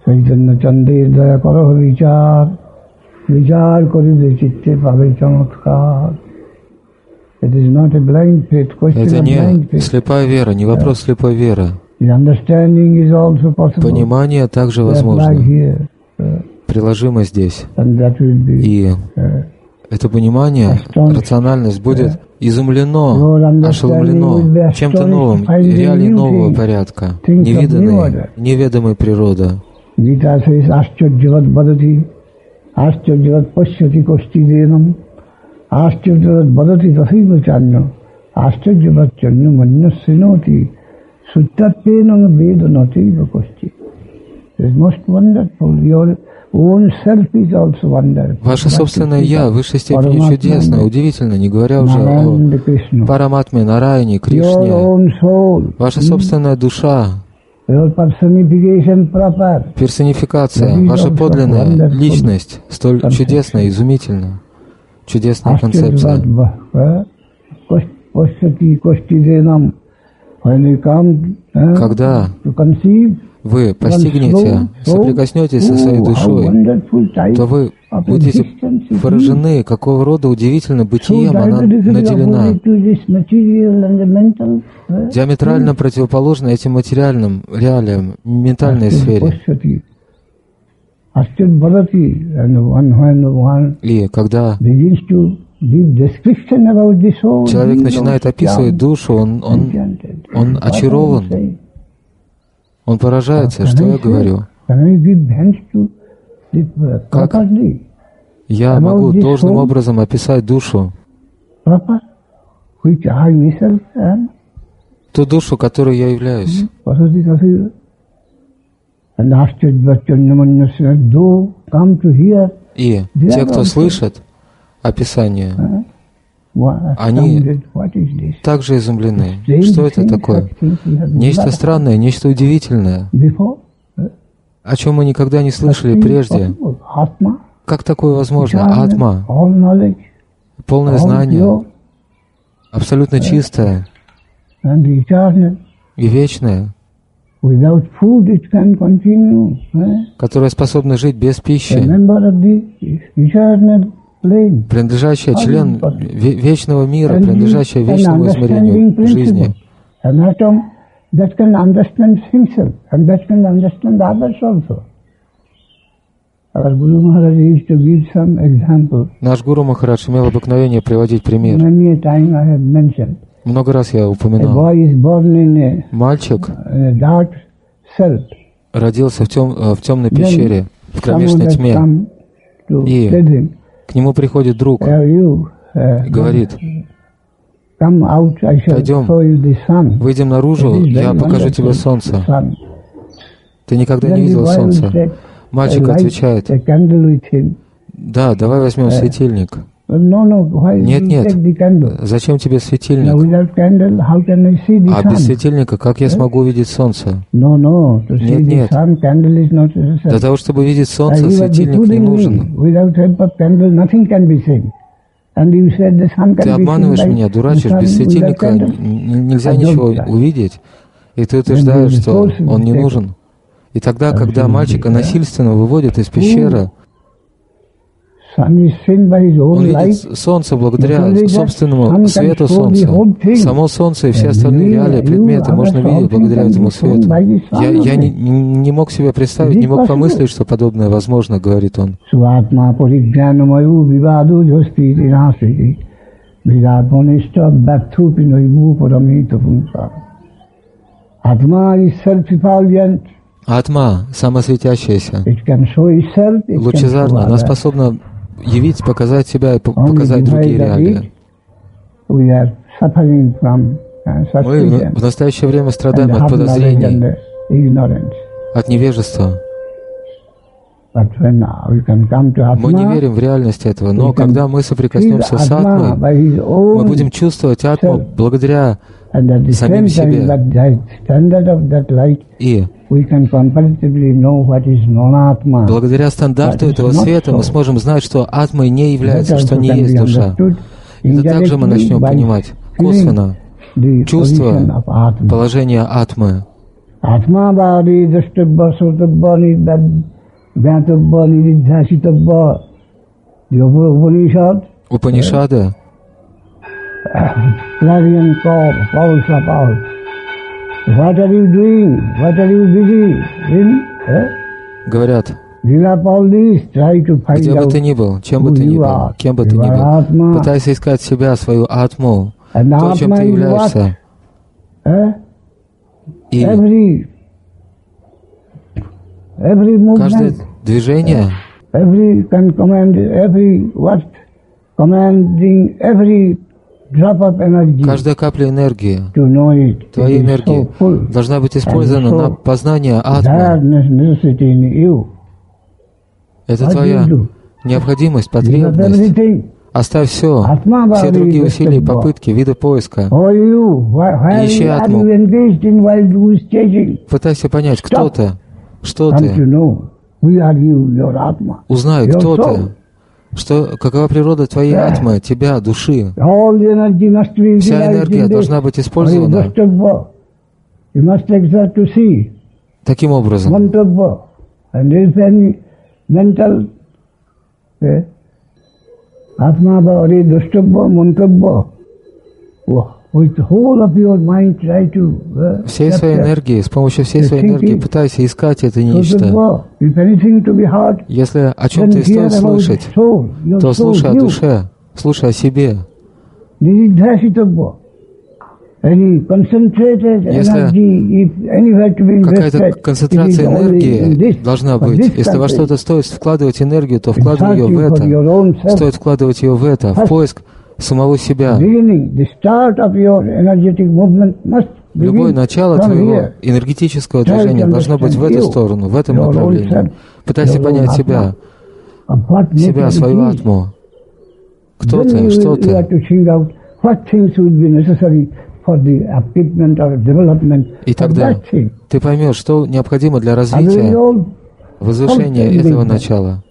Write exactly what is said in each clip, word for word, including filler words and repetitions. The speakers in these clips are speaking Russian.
Это of blind не faith. слепая вера, не вопрос слепой веры. The understanding is also possible. Понимание также They apply возможно, here, uh, приложимо здесь. and that will be, И uh, это понимание, рациональность будет изумлено, your ошеломлено understanding will be чем-то новым, astonished, реалий finding new нового things, порядка, things of new невиданной, order. неведомой природы. Gita says, Ascharjavat Badati, Ascharjavat Pashyati Kosti Denam, Ascharjavat Badati Tasiva Chanyo, Ascharjavat Chanyo Manya Sinoti, Suttatenam Vedanati Kosti. It is most wonderful. Your own self is also wonderful. Ваше собственное «Я» в высшей степени чудесно, удивительно, не говоря уже о Параматме, Нараяне, Кришне. Ваша собственная душа, персонификация, ваша подлинная личность, столь чудесная, изумительная, чудесная концепция. Когда вы постигнете, соприкоснетесь со своей душой, то вы будете поражены, какого рода удивительным бытием она наделена. Диаметрально противоположно этим материальным реалиям, ментальной сфере. И когда человек начинает описывать душу, он, он, он очарован. Он поражается, что я говорю. Как я могу должным образом описать душу? Ту душу, которой я являюсь. И те, кто слышат описание, они также изумлены. Что это такое? Нечто странное, нечто удивительное, о чем мы никогда не слышали прежде. Как такое возможно? Атма, полное знание, абсолютно чистое и вечное, которое способно жить без пищи, принадлежащая член вечного мира, принадлежащая вечному измерению жизни. Наш Гуру Махарадж имел обыкновение приводить пример. Много раз я упоминал. Мальчик родился в, тем, в темной пещере, в кромешной тьме, и к нему приходит друг и говорит: «Пойдем, выйдем наружу, я покажу тебе солнце». Ты никогда не видел солнца. Мальчик отвечает: «Да, давай возьмем светильник». «Нет, нет, зачем тебе светильник? А без светильника как я смогу увидеть солнце?» «Нет, нет, для того, чтобы видеть солнце, светильник не нужен». «Ты обманываешь меня, дурачишь, без светильника нельзя ничего увидеть, и ты утверждаешь, что он не нужен». И тогда, когда мальчика насильственно выводят из пещеры, он видит солнце благодаря собственному свету солнца. Само солнце и все остальные реалии, предметы можно видеть благодаря этому свету. Я, я не, не мог себе представить, не мог помыслить, что подобное возможно, говорит он. Атма, самосветящаяся, лучезарна, она способна явить, показать себя и показать другие реалии. Мы в настоящее время страдаем от подозрений, от невежества. Мы не верим в реальность этого, но когда мы соприкоснемся с Атмой, мы будем чувствовать Атму благодаря самим себе. И благодаря стандарту этого света мы сможем знать, что Атмой не является, что не есть душа. Это также мы начнем понимать косвенно чувство положения Атмы. Atmavadi drashtabha sottabha nidhyattabha nidhyasitabha. The Upanishad. Упанишады. Clarion call, calls up out. What are you doing? What are you busy in? Eh? Говорят, give up all this, try to find где бы out ты ни был, чем бы ты ни был, кем бы ты ни был, пытайся искать себя, свою атму, то, чем ты являешься. Eh? И Every, every каждое movement, движение, every can command, every what, commanding every drop of energy каждая капля энергии, to know it. твоей It is энергии, so full. должна быть использована And so на познание that атмы. necessity in you. Это What твоя you do? необходимость, Give up потребность. everything. Оставь все, Атма все другие Бхави усилия, Дастабха. попытки, виды поиска. Or you, why, why Ищи are атму. you engaged in while you is changing? Пытайся понять, кто Stop. ты, что Come to ты. know, we are you, your Atma. Узнай, Your кто soul. ты, что, какова природа твоей Yeah. атмы, тебя, души. All the energy must be Вся utilized энергия in this. должна быть Bhari использована Dasthabha. You must exert to see, таким образом. Mantravha. And if any mental, eh, Atma Bhari Dasthabha, Mantravha, with the whole of your mind try to uh, Всей своей capture. энергии, с помощью всей своей энергии пытайся искать это нечто. Dasthabha. If anything to be heard, Если о чем-то then и стоит hear about слышать, soul, your то soul, слушай о you. душе, слушай о себе. Nidhyasitabha. Any concentrated Если energy, if anywhere to be какая-то invested, концентрация it is only in энергии this, должна for быть. this Если во country. что-то стоит вкладывать энергию, то In вкладывай ее в searching for your own это. self. Стоит вкладывать ее в это, в First, поиск самого себя. Beginning, the start of your energetic movement must Любое begin начало from твоего here. энергетического Try to движения должно быть в эту understand you, сторону, в этом your own направлении. self, Пытайся your own понять atma. себя, Of what себя, nature свою it is. атму. Кто Then ты, you что will- you have ты. to think out what things would be necessary for the upliftment or development И of тогда that thing. ты поймешь, что необходимо для And we развития, all возвышения Something этого big. начала.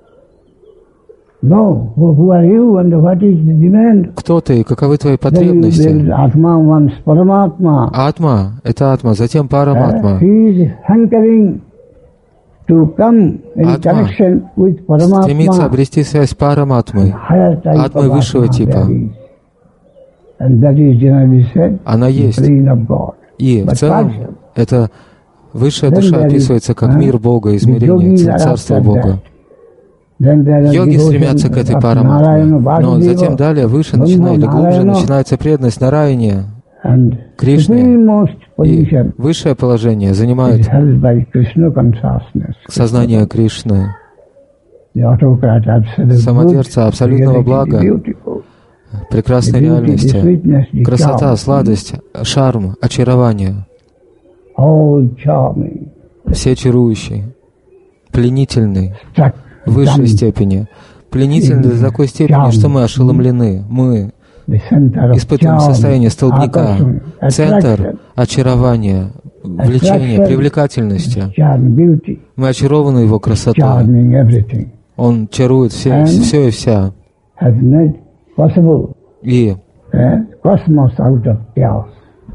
know who, who are you and what is the demand. Кто ты и каковы твои Then you, there потребности? is Atma once, Paramatma. Атма — это атма, затем Uh, параматма. he is hankering to come in Atma connection with Стремится Paramatma. обрести связь с параматмой, Higher type атмой of высшего Atma типа. there is. And that is generally said, Она the есть. plane of God. И в But целом partial. эта высшая Then душа there is, описывается как uh, мир Бога, the измерение, yogis are царство after Бога. that. Then there are Йоги devotion стремятся к этой of параматме, Narayana, но затем Vasudeva, далее, выше, Brahma, начиная или глубже, Narayana, начинается преданность Нараяне, and Кришне. supremost И position высшее положение is занимает held by Krishna consciousness. сознание Кришны, The autocrat, absolute самодержца good, абсолютного reality, блага, beautiful. прекрасной The beauty, the реальности, sweetness, the красота, charm, сладость, шарм, очарование, all charming, все чарующий, пленительный, struck, в высшей dumb, степени, пленительный до такой степени, что мы ошеломлены, мы the center of испытываем charm, состояние столбняка, attraction, центр attraction, очарования, влечения, Attraction. привлекательности. charm, beauty, Мы очарованы его красотой. charming everything, Он чарует все, And- все и вся. has made possible И eh, cosmos out of chaos.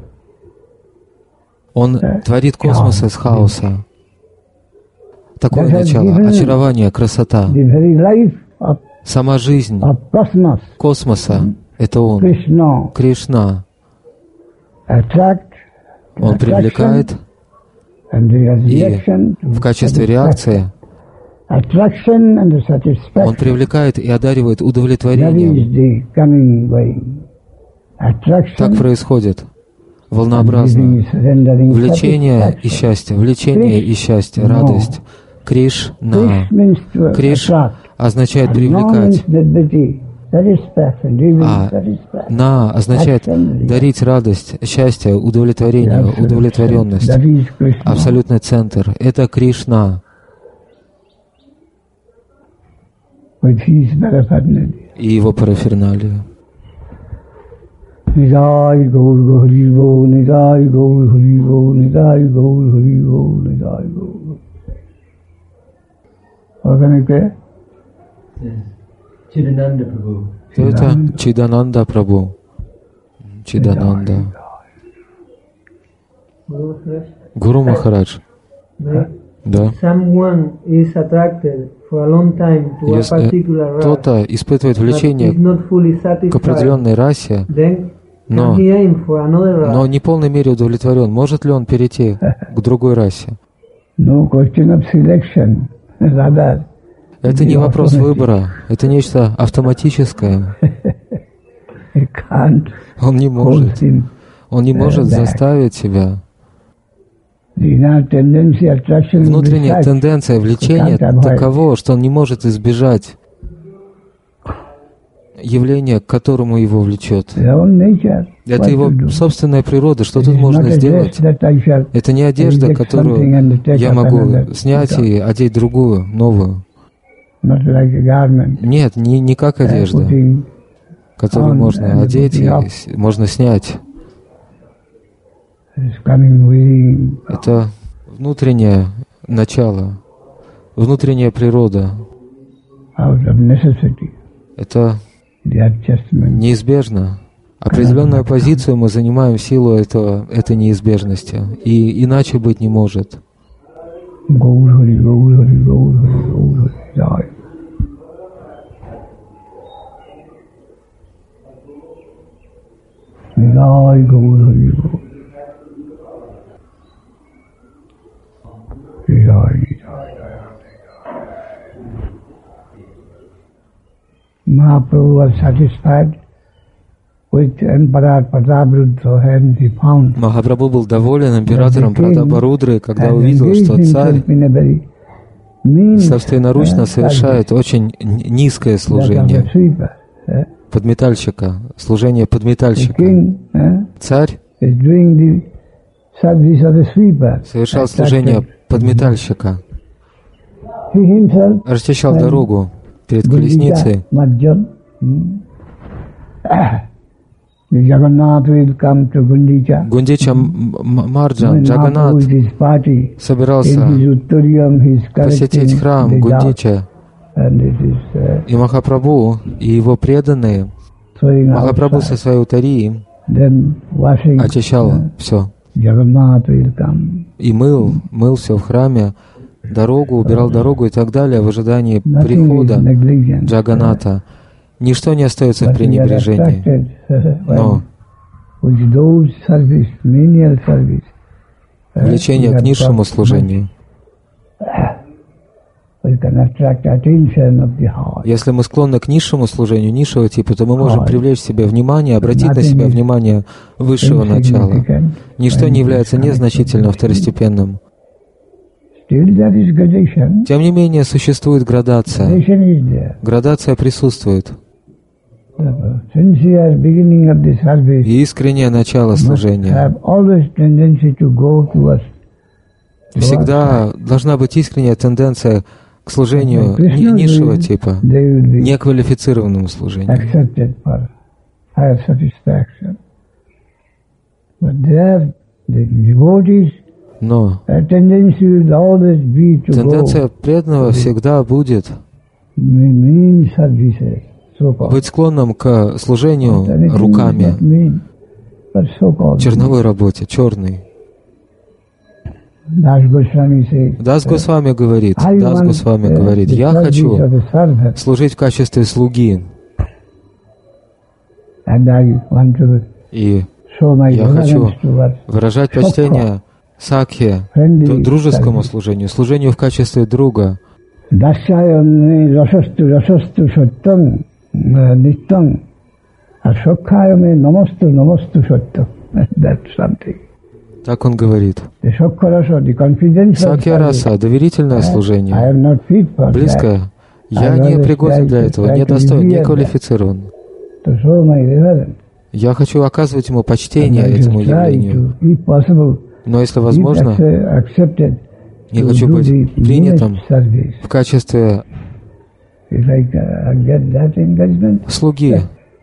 он Э, творит космос из хаоса. Такое That has начало, given очарование, красота. The very life of, Сама жизнь of cosmos, космоса — это он, Krishna, Кришна. attract, Он привлекает, and the и reaction to в качестве satisfaction. реакции Attraction and the он satisfaction. привлекает и одаривает That удовлетворением. is the coming way. Attraction, Так происходит, волнообразно. giving, surrendering, Влечение и satisfaction. счастье, влечение и счастье, No. радость. Кришна. Krish means to Криш attract. означает And no привлекать, means liberty, satisfaction, giving а satisfaction. на означает Action, дарить радость, счастье, удовлетворение, Absolute удовлетворенность. center. That is Krishna. Абсолютный центр. Это Кришна With his paraphernalia. и его параферналия. Nidai Gaur Hari Go, Nidai Gaur Hari Go, Nidai Gaur Hari Go, Nidai Gaur. Organic there? Chidananda Prabhu. Это Чидананда Прабhu. Чидананда. Guru first. Гуру Махарадж. Да. Если кто-то испытывает влечение к определенной расе, но, но не в полной мере удовлетворен, может ли он перейти к другой расе? Это не вопрос выбора, это нечто автоматическое. Он не может, он не может заставить себя. Внутренняя тенденция влечения таково, что он не может избежать явления, к которому его влечет. Это его собственная природа. Что тут можно сделать? Это не одежда, которую я могу снять и одеть другую, новую. Нет, не, не как одежда, которую можно одеть и можно снять. Это внутреннее начало, внутренняя природа. Это неизбежно. Определенную позицию мы занимаем в силу этого, этой неизбежности. И иначе быть не может. Mahaprabhu was satisfied with Emperor Prataparudra and he found. Махапрабху был доволен императором Пратапарудры, когда увидел, что царь собственноручно совершает очень низкое служение подметальщика, служение подметальщика. Царь совершал служение подметальщика, расчищал дорогу перед колесницей. Гундича Марджан, Джаганнат собирался посетить храм Гундича, и Махапрабху и его преданные, Махапрабху со своей утари очищал все и мыл, мыл все в храме, дорогу, убирал дорогу и так далее в ожидании прихода Джаганната. Ничто не остается в пренебрежении. Но влечение к низшему служению, если мы склонны к низшему служению, низшего типа, то мы можем привлечь в себя внимание, обратить на себя внимание высшего начала. Ничто не является незначительным, второстепенным. Тем не менее, существует градация. Градация присутствует. И искреннее начало служения. Всегда должна быть искренняя тенденция к служению ни- низшего типа, неквалифицированному служению. Но тенденция преданного всегда будет быть склонным к служению руками, черновой работе, черной. Дас Госвами говорит, Дас Госвами говорит, я хочу служить в качестве слуги. И я хочу выражать почтение сакхе, дружескому служению, служению в качестве друга. Так он говорит. Сакья-раса, доверительное служение, близкое. Я не пригоден для этого, не достоин, не квалифицирован. Я хочу оказывать ему почтение, этому явлению. Но если возможно, я хочу быть принятым в качестве слуги.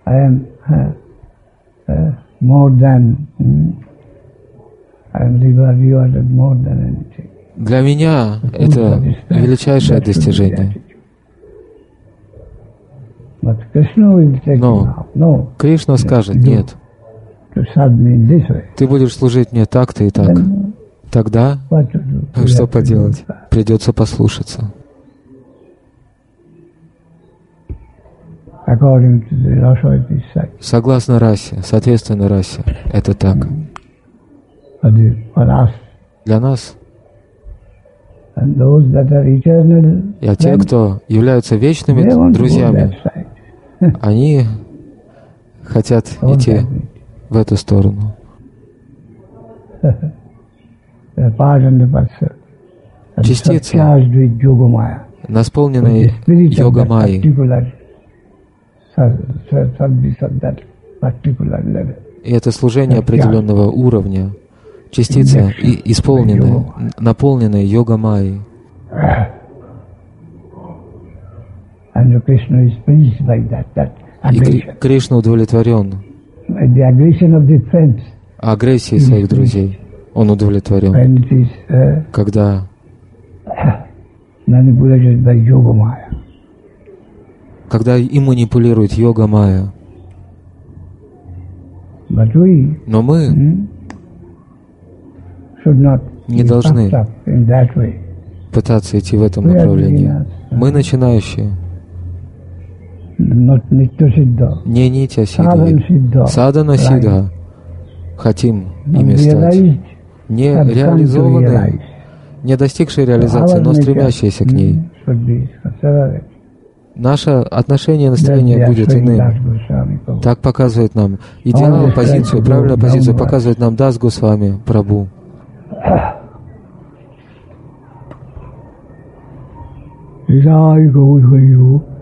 Для меня это величайшее достижение. Но Кришна скажет, нет, ты будешь служить мне так-то и так. тогда что поделать? Придется послушаться. Согласно расе, соответственно расе. Это так. Для нас и а те, кто являются вечными друзьями, они хотят идти в эту сторону. Частица, наполненная йога-майей. И это служение определенного уровня. Частица, исполненная, наполненная йога-майей. И Кришна удовлетворен агрессией своих друзей. Он удовлетворен, когда когда им манипулирует йога-майя. Но мы не должны пытаться идти в этом направлении. Мы начинающие. Не нитья сиддха, садхана сиддха. Хотим ими стать. Не реализованные, не достигшие реализации, но стремящиеся к ней. Наше отношение и настроение будет иным. Так показывает нам идеал, позицию, правильную позицию показывает нам Дас Госвами Прабху. Jai Gaur Hari